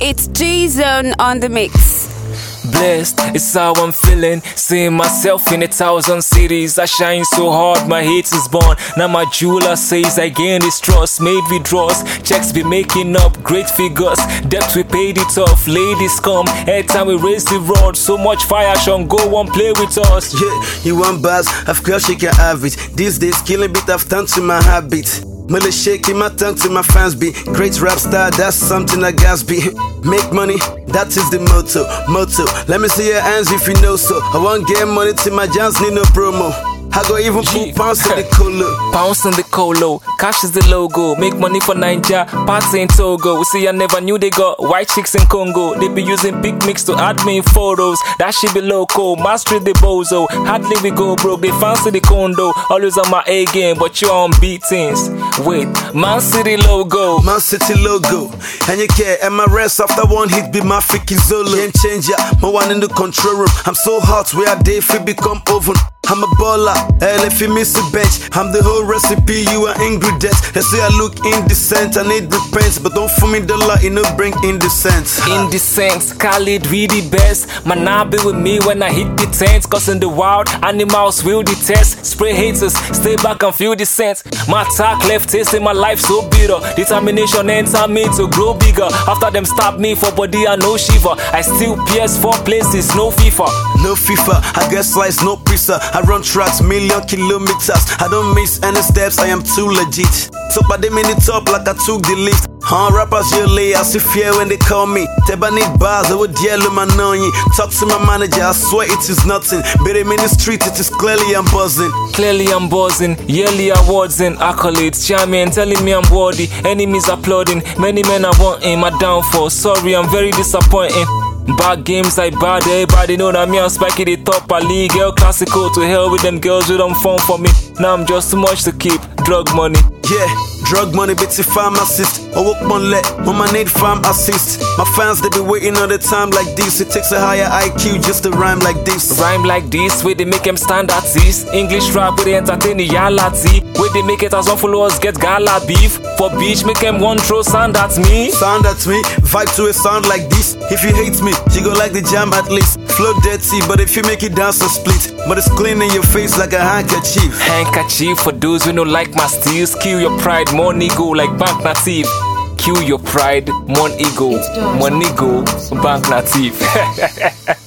It's G-Zone on the mix. Blessed, it's how I'm feeling. Seeing myself in 1,000 cities. I shine so hard, my hate is born. Now my jeweler says I gain this trust. Made withdrawals, checks be making up great figures. Debt we paid it off, ladies come. Every time we raise the rod, so much fire shall go on play with us. Yeah, you want buzz, of course you can have it. These days killing bit I've turned to my habit. Miller shaking my tongue to my fans be. Great rap star, that's something I gas be. Make money, that is the motto. Let me see your hands if you know so. I won't get money till my jams need no promo. I go even put pounds in the colo. Pounds in the colo, cash is the logo. Make money for Nigeria, party in Togo. We see I never knew they got white chicks in Congo. They be using big mix to add me in photos. That shit be loco, master the bozo. Hardly we go broke, they fancy the condo. Always on my A game, but you on beatings. Wait, Man City logo. Man City logo. And you care, and my rest after one hit be my freaking Zolo. Game changer, my one in the control room. I'm so hot, where I day if it become oven. I'm a baller, hell if you miss a bench. I'm the whole recipe, you are ingredients. They say I look indecent, I need repent. But don't fool me dollar, it no bring indecent. Indecent, Khalid, we the best. Man, I be with me when I hit the tent. Cause in the wild, animals will detest. Spray haters, stay back and feel the scent. My attack left tasting my life so bitter. Determination enter me to grow bigger. After them stab me for body and no shiver. I still PS4 places, no FIFA. No FIFA, I get slice, no pizza. I run tracks, million kilometers. I don't miss any steps, I am too legit. So by them in the top like I took the lift. Rappers usually I see fear when they call me. Teba need bars, I would yell my noni. Talk to my manager, I swear it is nothing. But I'm in the street, it is clearly I'm buzzing. Clearly I'm buzzing, yearly awards and accolades. Charming, telling me I'm worthy. Enemies applauding, many men are wanting my downfall. Sorry, I'm very disappointing. Bad games like bad, everybody know that me I'm spiking the top a league. Girl classical, to hell with them girls who don't phone for me. Now I'm just too much to keep, drug money. Yeah, drug money, bitty pharmacist. I work one let, mama need farm assist. My fans, they be waiting all the time like this. It takes a higher IQ just to rhyme like this. Rhyme like this, where they make them stand at this. English rap, where they entertain the yalati. Where they make it as one followers get gala beef. For beach, make them one throw sound at me. Sound at me, vibe to a sound like this. If you hate me, you go like the jam at least. Flow dirty, but if you make it dance so split. But it's clean in your face like a handkerchief. Handkerchief for those who don't like my steals. Kill your pride, more ego like Bank Native. Kill your pride, more ego, bank native.